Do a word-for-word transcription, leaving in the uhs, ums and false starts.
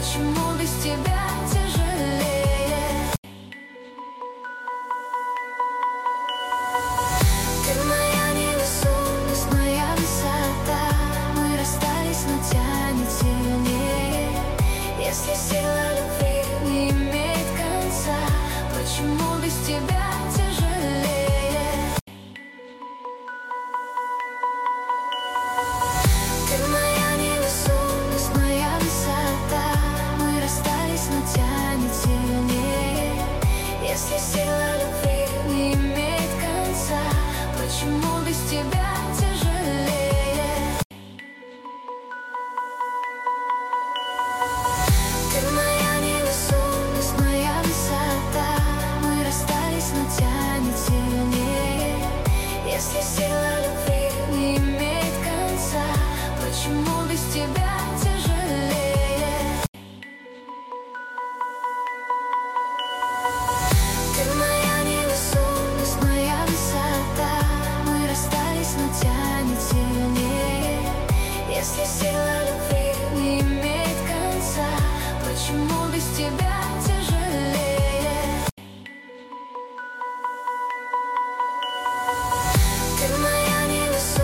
Почему без тебя тяжелее? Ты моя невесомость, моя высота. Мы расстались, но тянет сильнее. Если сила любви не имеет конца, почему без тебя тяжелее? Ты моя невесомость, моя высота. Мы расстались, но тянет сильнее. Если сила любви не имеет конца, почему без тебя тяжелее? Ты моя невесомость, моя высота. Мы расстались, но тянет сильнее. Если сила любви не имеет конца, почему без тебя